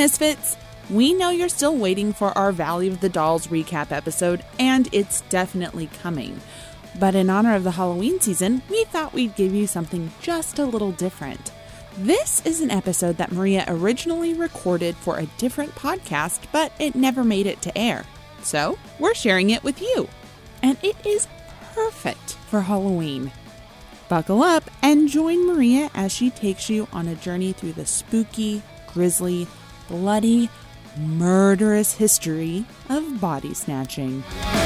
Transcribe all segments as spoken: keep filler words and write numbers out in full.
Misfits! We know you're still waiting for our Valley of the Dolls recap episode, and it's definitely coming. But in honor of the Halloween season, we thought we'd give you something just a little different. This is an episode that Maria originally recorded for a different podcast, but it never made it to air. So, we're sharing it with you. And it is perfect for Halloween. Buckle up and join Maria as she takes you on a journey through the spooky, grisly, bloody, murderous history of body snatching.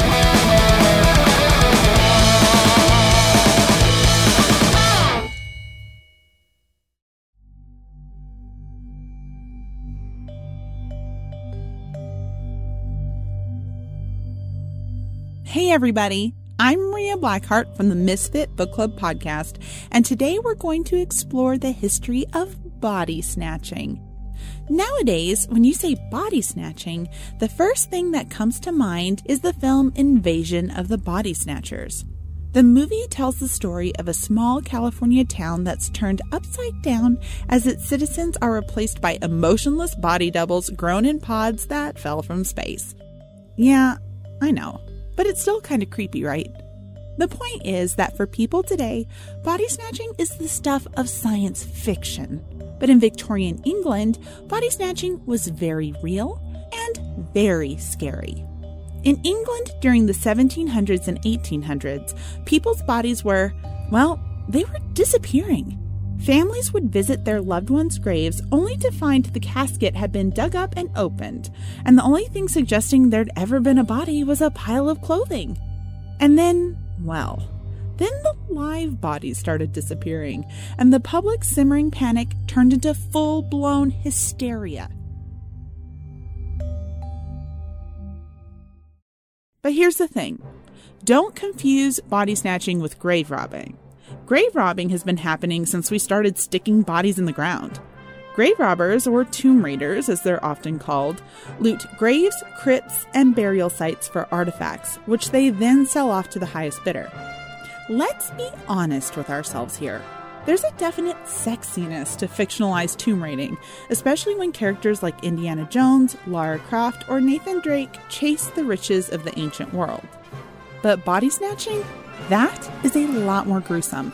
Hey everybody, I'm Maria Blackheart from the Misfit Book Club podcast, and today we're going to explore the history of body snatching. Nowadays, when you say body snatching, the first thing that comes to mind is the film Invasion of the Body Snatchers. The movie tells the story of a small California town that's turned upside down as its citizens are replaced by emotionless body doubles grown in pods that fell from space. Yeah, I know. But it's still kind of creepy, right? The point is that for people today, body snatching is the stuff of science fiction. But in Victorian England, body snatching was very real and very scary. In England during the seventeen hundreds and eighteen hundreds, people's bodies were, well, they were disappearing. Families would visit their loved ones' graves only to find the casket had been dug up and opened, and the only thing suggesting there'd ever been a body was a pile of clothing. And then, well, then the live bodies started disappearing, and the public's simmering panic turned into full-blown hysteria. But here's the thing. Don't confuse body snatching with grave robbing. Grave robbing has been happening since we started sticking bodies in the ground. Grave robbers, or tomb raiders as they're often called, loot graves, crypts, and burial sites for artifacts, which they then sell off to the highest bidder. Let's be honest with ourselves here. There's a definite sexiness to fictionalized tomb raiding, especially when characters like Indiana Jones, Lara Croft, or Nathan Drake chase the riches of the ancient world. But body snatching? That is a lot more gruesome.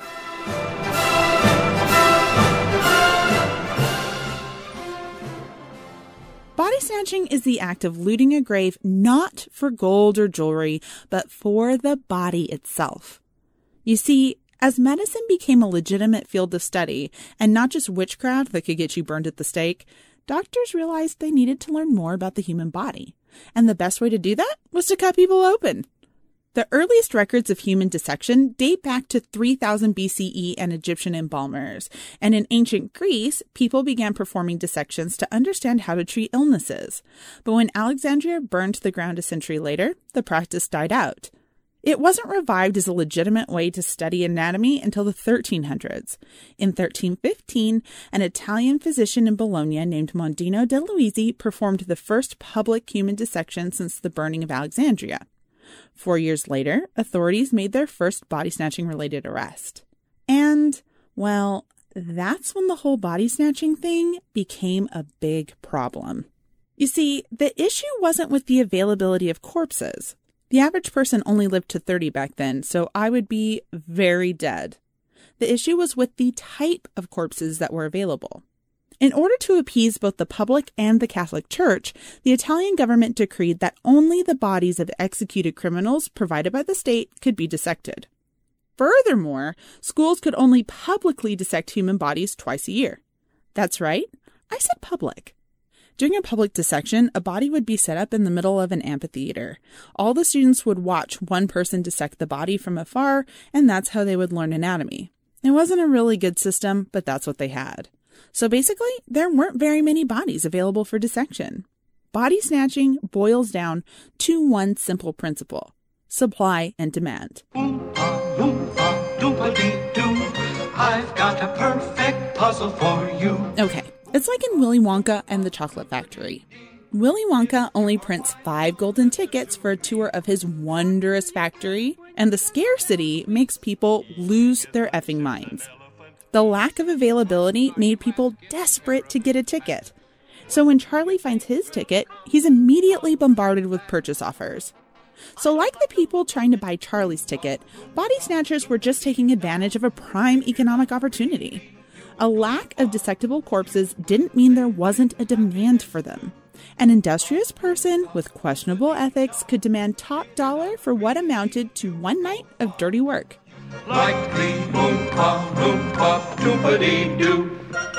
Body snatching is the act of looting a grave not for gold or jewelry, but for the body itself. You see, as medicine became a legitimate field of study, and not just witchcraft that could get you burned at the stake, doctors realized they needed to learn more about the human body. And the best way to do that was to cut people open. The earliest records of human dissection date back to three thousand B C E and Egyptian embalmers, and in ancient Greece, people began performing dissections to understand how to treat illnesses. But when Alexandria burned to the ground a century later, the practice died out. It wasn't revived as a legitimate way to study anatomy until the thirteen hundreds. In thirteen fifteen, an Italian physician in Bologna named Mondino de Luisi performed the first public human dissection since the burning of Alexandria. Four years later, authorities made their first body-snatching related arrest. And, well, that's when the whole body-snatching thing became a big problem. You see, the issue wasn't with the availability of corpses. The average person only lived to thirty back then, so I would be very dead. The issue was with the type of corpses that were available. In order to appease both the public and the Catholic Church, the Italian government decreed that only the bodies of executed criminals provided by the state could be dissected. Furthermore, schools could only publicly dissect human bodies twice a year. That's right, I said public. During a public dissection, a body would be set up in the middle of an amphitheater. All the students would watch one person dissect the body from afar, and that's how they would learn anatomy. It wasn't a really good system, but that's what they had. So basically, there weren't very many bodies available for dissection. Body snatching boils down to one simple principle: supply and demand. Oompa, loompa, doompa-dee-doo. I've got a perfect puzzle for you. Okay, it's like in Willy Wonka and the Chocolate Factory. Willy Wonka only prints five golden tickets for a tour of his wondrous factory, and the scarcity makes people lose their effing minds. The lack of availability made people desperate to get a ticket. So when Charlie finds his ticket, he's immediately bombarded with purchase offers. So like the people trying to buy Charlie's ticket, body snatchers were just taking advantage of a prime economic opportunity. A lack of dissectable corpses didn't mean there wasn't a demand for them. An industrious person with questionable ethics could demand top dollar for what amounted to one night of dirty work. Like the Oompa Loompa Doompa-dee-doo.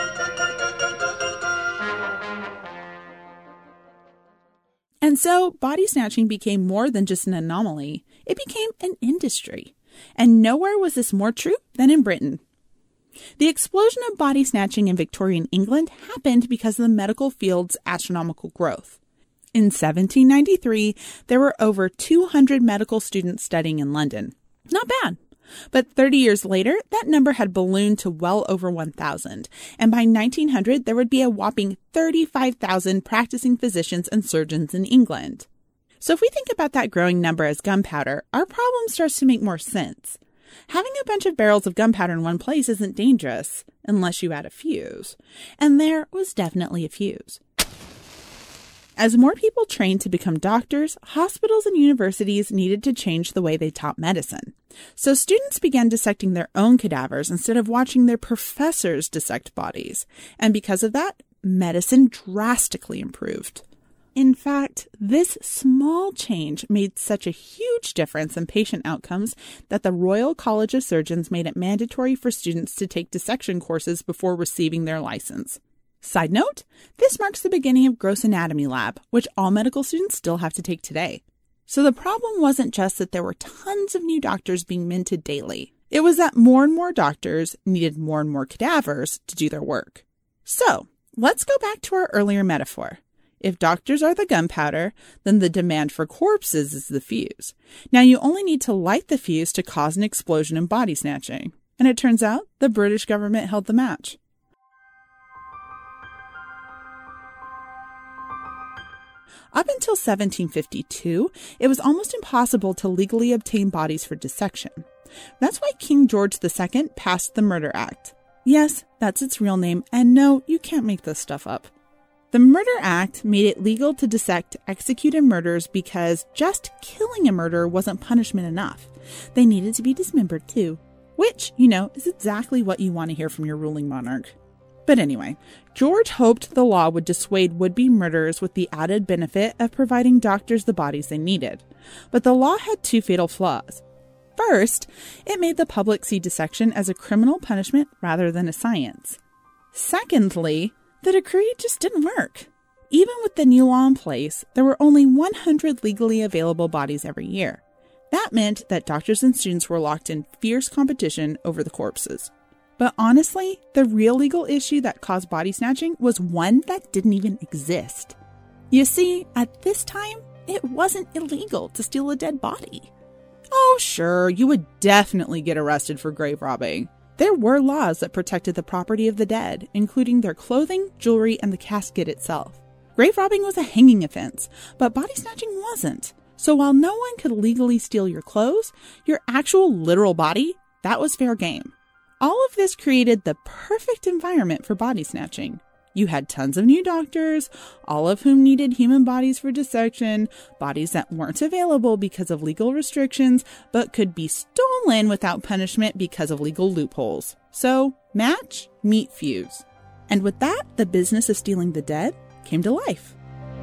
And so, body snatching became more than just an anomaly. It became an industry. And nowhere was this more true than in Britain. The explosion of body snatching in Victorian England happened because of the medical field's astronomical growth. In seventeen ninety-three, there were over two hundred medical students studying in London. Not bad. But thirty years later, that number had ballooned to well over one thousand. And by nineteen hundred, there would be a whopping thirty-five thousand practicing physicians and surgeons in England. So if we think about that growing number as gunpowder, our problem starts to make more sense. Having a bunch of barrels of gunpowder in one place isn't dangerous, unless you add a fuse. And there was definitely a fuse. As more people trained to become doctors, hospitals and universities needed to change the way they taught medicine. So students began dissecting their own cadavers instead of watching their professors dissect bodies. And because of that, medicine drastically improved. In fact, this small change made such a huge difference in patient outcomes that the Royal College of Surgeons made it mandatory for students to take dissection courses before receiving their license. Side note, this marks the beginning of Gross Anatomy Lab, which all medical students still have to take today. So the problem wasn't just that there were tons of new doctors being minted daily. It was that more and more doctors needed more and more cadavers to do their work. So let's go back to our earlier metaphor. If doctors are the gunpowder, then the demand for corpses is the fuse. Now you only need to light the fuse to cause an explosion in body snatching. And it turns out the British government held the match. Up until seventeen fifty-two, it was almost impossible to legally obtain bodies for dissection. That's why King George the Second passed the Murder Act. Yes, that's its real name, and no, you can't make this stuff up. The Murder Act made it legal to dissect executed murderers because just killing a murderer wasn't punishment enough. They needed to be dismembered too, which, you know, is exactly what you want to hear from your ruling monarch. But anyway, George hoped the law would dissuade would-be murderers with the added benefit of providing doctors the bodies they needed. But the law had two fatal flaws. First, it made the public see dissection as a criminal punishment rather than a science. Secondly, the decree just didn't work. Even with the new law in place, there were only one hundred legally available bodies every year. That meant that doctors and students were locked in fierce competition over the corpses. But honestly, the real legal issue that caused body snatching was one that didn't even exist. You see, at this time, it wasn't illegal to steal a dead body. Oh, sure, you would definitely get arrested for grave robbing. There were laws that protected the property of the dead, including their clothing, jewelry, and the casket itself. Grave robbing was a hanging offense, but body snatching wasn't. So while no one could legally steal your clothes, your actual literal body, that was fair game. All of this created the perfect environment for body snatching. You had tons of new doctors, all of whom needed human bodies for dissection, bodies that weren't available because of legal restrictions, but could be stolen without punishment because of legal loopholes. So, match, meet, fuse. And with that, the business of stealing the dead came to life.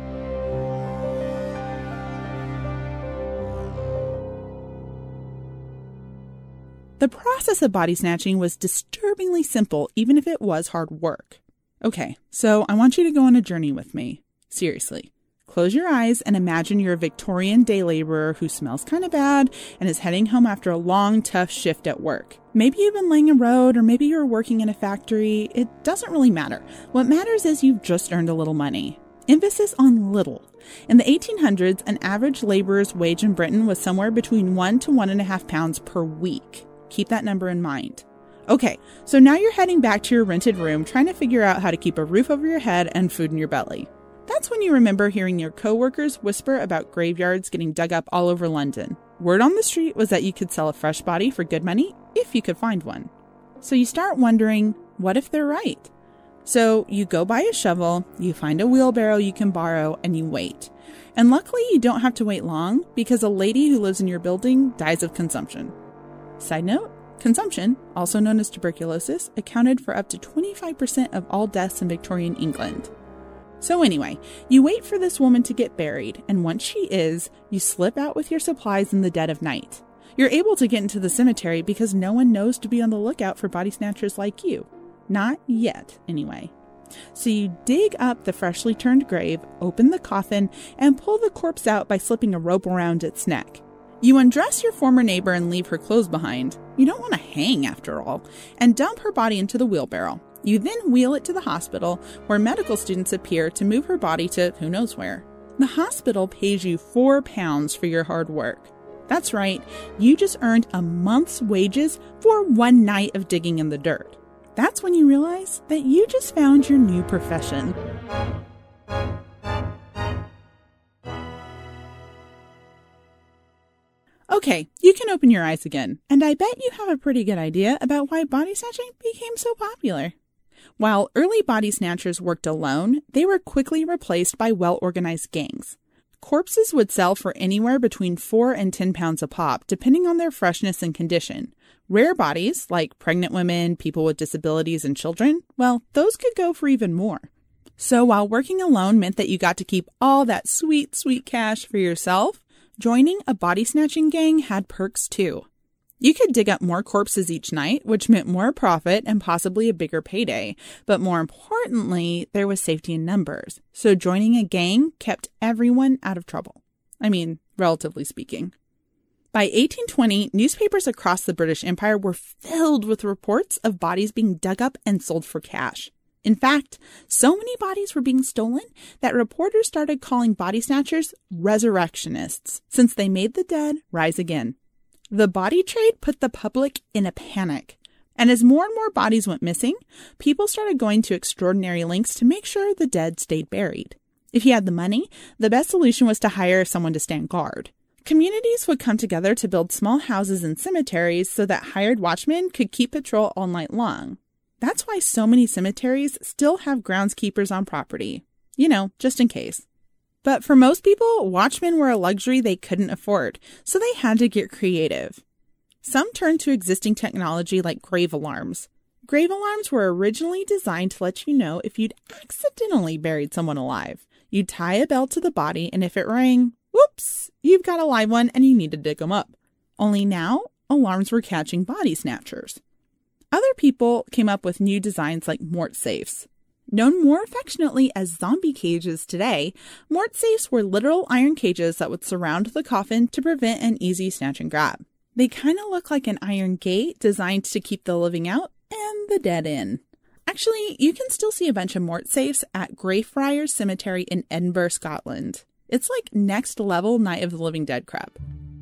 The process of body snatching was disturbingly simple, even if it was hard work. Okay, so I want you to go on a journey with me. Seriously. Close your eyes and imagine you're a Victorian day laborer who smells kind of bad and is heading home after a long, tough shift at work. Maybe you've been laying a road, or maybe you're working in a factory. It doesn't really matter. What matters is you've just earned a little money. Emphasis on little. In the eighteen hundreds, an average laborer's wage in Britain was somewhere between one to one and a half pounds per week. Keep that number in mind. Okay, so now you're heading back to your rented room trying to figure out how to keep a roof over your head and food in your belly. That's when you remember hearing your coworkers whisper about graveyards getting dug up all over London. Word on the street was that you could sell a fresh body for good money if you could find one. So you start wondering, what if they're right? So you go buy a shovel, you find a wheelbarrow you can borrow, and you wait. And luckily you don't have to wait long because a lady who lives in your building dies of consumption. Side note, consumption, also known as tuberculosis, accounted for up to twenty-five percent of all deaths in Victorian England. So anyway, you wait for this woman to get buried, and once she is, you slip out with your supplies in the dead of night. You're able to get into the cemetery because no one knows to be on the lookout for body snatchers like you. Not yet, anyway. So you dig up the freshly turned grave, open the coffin, and pull the corpse out by slipping a rope around its neck. You undress your former neighbor and leave her clothes behind. You don't want to hang, after all, and dump her body into the wheelbarrow. You then wheel it to the hospital, where medical students appear to move her body to who knows where. The hospital pays you four pounds for your hard work. That's right, you just earned a month's wages for one night of digging in the dirt. That's when you realize that you just found your new profession. Okay, you can open your eyes again, and I bet you have a pretty good idea about why body snatching became so popular. While early body snatchers worked alone, they were quickly replaced by well-organized gangs. Corpses would sell for anywhere between four and ten pounds a pop, depending on their freshness and condition. Rare bodies, like pregnant women, people with disabilities, and children, well, those could go for even more. So while working alone meant that you got to keep all that sweet, sweet cash for yourself, joining a body snatching gang had perks too. You could dig up more corpses each night, which meant more profit and possibly a bigger payday. But more importantly, there was safety in numbers. So joining a gang kept everyone out of trouble. I mean, relatively speaking. By eighteen twenty, newspapers across the British Empire were filled with reports of bodies being dug up and sold for cash. In fact, so many bodies were being stolen that reporters started calling body snatchers resurrectionists, since they made the dead rise again. The body trade put the public in a panic. And as more and more bodies went missing, people started going to extraordinary lengths to make sure the dead stayed buried. If you had the money, the best solution was to hire someone to stand guard. Communities would come together to build small houses and cemeteries so that hired watchmen could keep patrol all night long. That's why so many cemeteries still have groundskeepers on property. You know, just in case. But for most people, watchmen were a luxury they couldn't afford, so they had to get creative. Some turned to existing technology like grave alarms. Grave alarms were originally designed to let you know if you'd accidentally buried someone alive. You'd tie a bell to the body, and if it rang, whoops, you've got a live one and you need to dig them up. Only now, alarms were catching body snatchers. Other people came up with new designs like mort safes. Known more affectionately as zombie cages today, mort safes were literal iron cages that would surround the coffin to prevent an easy snatch and grab. They kind of look like an iron gate designed to keep the living out and the dead in. Actually, you can still see a bunch of mort safes at Greyfriars Cemetery in Edinburgh, Scotland. It's like next level Night of the Living Dead crap.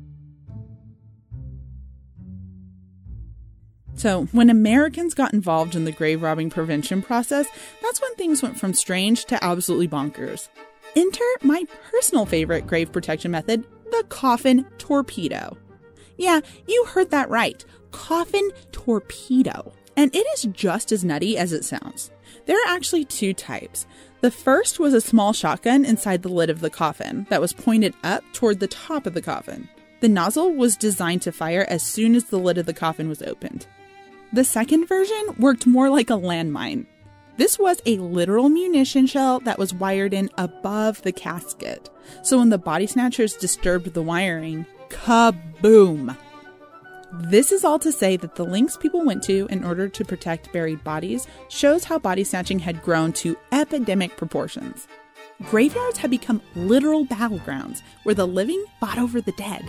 So when Americans got involved in the grave robbing prevention process, that's when things went from strange to absolutely bonkers. Enter my personal favorite grave protection method, the coffin torpedo. Yeah, you heard that right. Coffin torpedo. And it is just as nutty as it sounds. There are actually two types. The first was a small shotgun inside the lid of the coffin that was pointed up toward the top of the coffin. The nozzle was designed to fire as soon as the lid of the coffin was opened. The second version worked more like a landmine. This was a literal munition shell that was wired in above the casket. So when the body snatchers disturbed the wiring, kaboom! This is all to say that the lengths people went to in order to protect buried bodies shows how body snatching had grown to epidemic proportions. Graveyards had become literal battlegrounds where the living fought over the dead.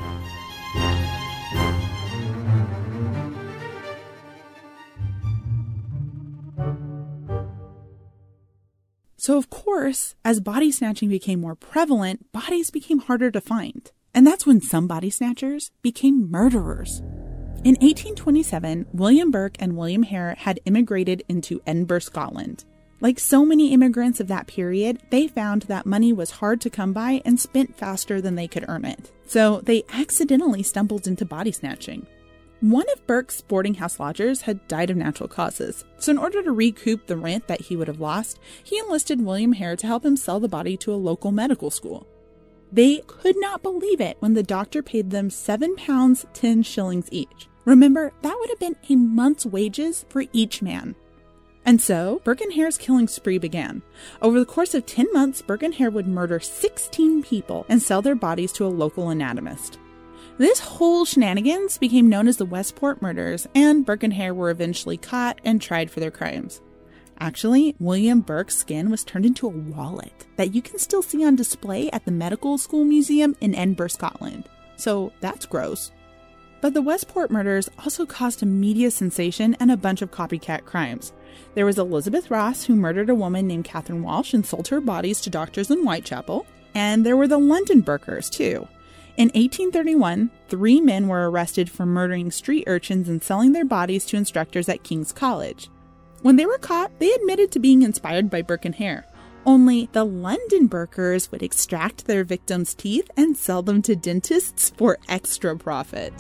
So of course, as body snatching became more prevalent, bodies became harder to find. And that's when some body snatchers became murderers. In eighteen twenty-seven, William Burke and William Hare had immigrated into Edinburgh, Scotland. Like so many immigrants of that period, they found that money was hard to come by and spent faster than they could earn it. So they accidentally stumbled into body snatching. One of Burke's boarding house lodgers had died of natural causes, so in order to recoup the rent that he would have lost, he enlisted William Hare to help him sell the body to a local medical school. They could not believe it when the doctor paid them seven pounds ten shillings each. Remember, that would have been a month's wages for each man. And so, Burke and Hare's killing spree began. Over the course of ten months, Burke and Hare would murder sixteen people and sell their bodies to a local anatomist. This whole shenanigans became known as the Westport Murders, and Burke and Hare were eventually caught and tried for their crimes. Actually, William Burke's skin was turned into a wallet that you can still see on display at the Medical School Museum in Edinburgh, Scotland. So that's gross. But the Westport Murders also caused a media sensation and a bunch of copycat crimes. There was Elizabeth Ross, who murdered a woman named Catherine Walsh and sold her bodies to doctors in Whitechapel. And there were the London Burkers, too. In eighteen thirty-one, three men were arrested for murdering street urchins and selling their bodies to instructors at King's College. When they were caught, they admitted to being inspired by Burke and Hare. Only the London Burkers would extract their victims' teeth and sell them to dentists for extra profit.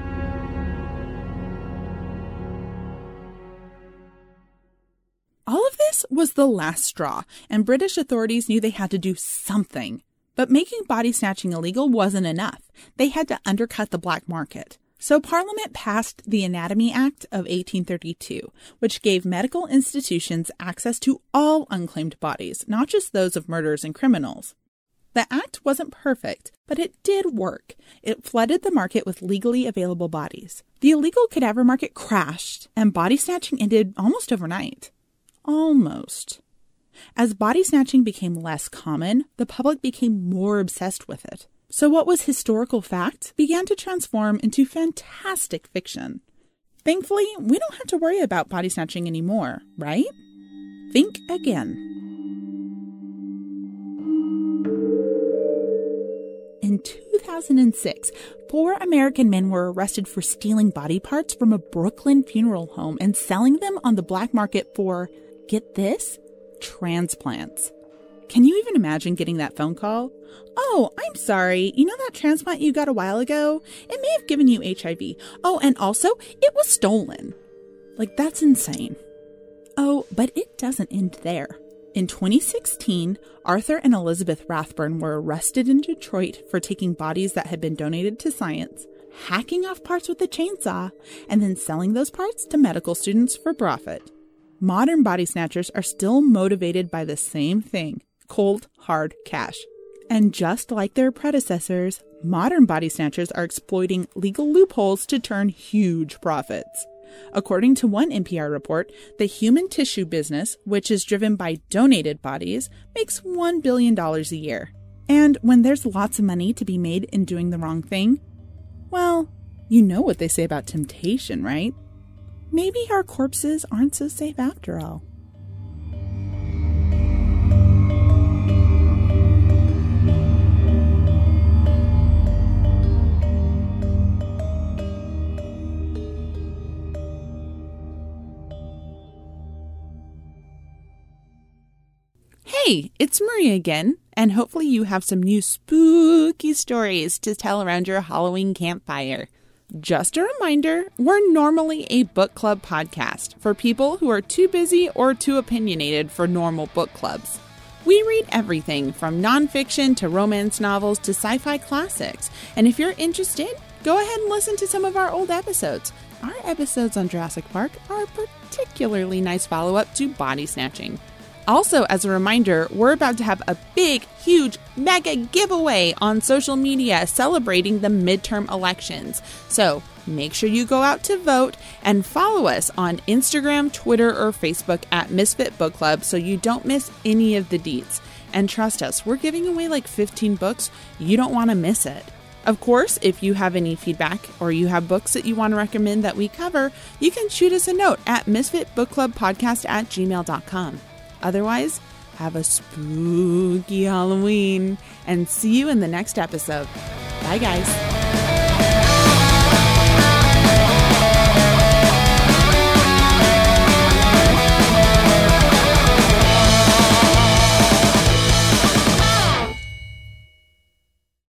All of this was the last straw, and British authorities knew they had to do something. But making body snatching illegal wasn't enough. They had to undercut the black market. So Parliament passed the Anatomy Act of eighteen thirty-two, which gave medical institutions access to all unclaimed bodies, not just those of murderers and criminals. The act wasn't perfect, but it did work. It flooded the market with legally available bodies. The illegal cadaver market crashed, and body snatching ended almost overnight. Almost. As body snatching became less common, the public became more obsessed with it. So what was historical fact began to transform into fantastic fiction. Thankfully, we don't have to worry about body snatching anymore, right? Think again. In two thousand six, four American men were arrested for stealing body parts from a Brooklyn funeral home and selling them on the black market for, get this, transplants. Can you even imagine getting that phone call? Oh, I'm sorry. You know that transplant you got a while ago? It may have given you H I V. Oh, and also, it was stolen. Like, that's insane. Oh, but it doesn't end there. In twenty sixteen, Arthur and Elizabeth Rathburn were arrested in Detroit for taking bodies that had been donated to science, hacking off parts with a chainsaw, and then selling those parts to medical students for profit. Modern body snatchers are still motivated by the same thing, cold, hard cash. And just like their predecessors, modern body snatchers are exploiting legal loopholes to turn huge profits. According to one N P R report, the human tissue business, which is driven by donated bodies, makes one billion dollars a year. And when there's lots of money to be made in doing the wrong thing, well, you know what they say about temptation, right? Maybe our corpses aren't so safe after all. Hey, it's Maria again, and hopefully you have some new spooky stories to tell around your Halloween campfire. Just a reminder, we're normally a book club podcast for people who are too busy or too opinionated for normal book clubs. We read everything from nonfiction to romance novels to sci-fi classics, and if you're interested, go ahead and listen to some of our old episodes. Our episodes on Jurassic Park are a particularly nice follow-up to body snatching. Also, as a reminder, we're about to have a big, huge, mega giveaway on social media celebrating the midterm elections. So make sure you go out to vote and follow us on Instagram, Twitter, or Facebook at Misfit Book Club so you don't miss any of the deets. And trust us, we're giving away like fifteen books. You don't want to miss it. Of course, if you have any feedback or you have books that you want to recommend that we cover, you can shoot us a note at misfitbookclubpodcast at gmail dot com. Otherwise, have a spooky Halloween and see you in the next episode. Bye, guys.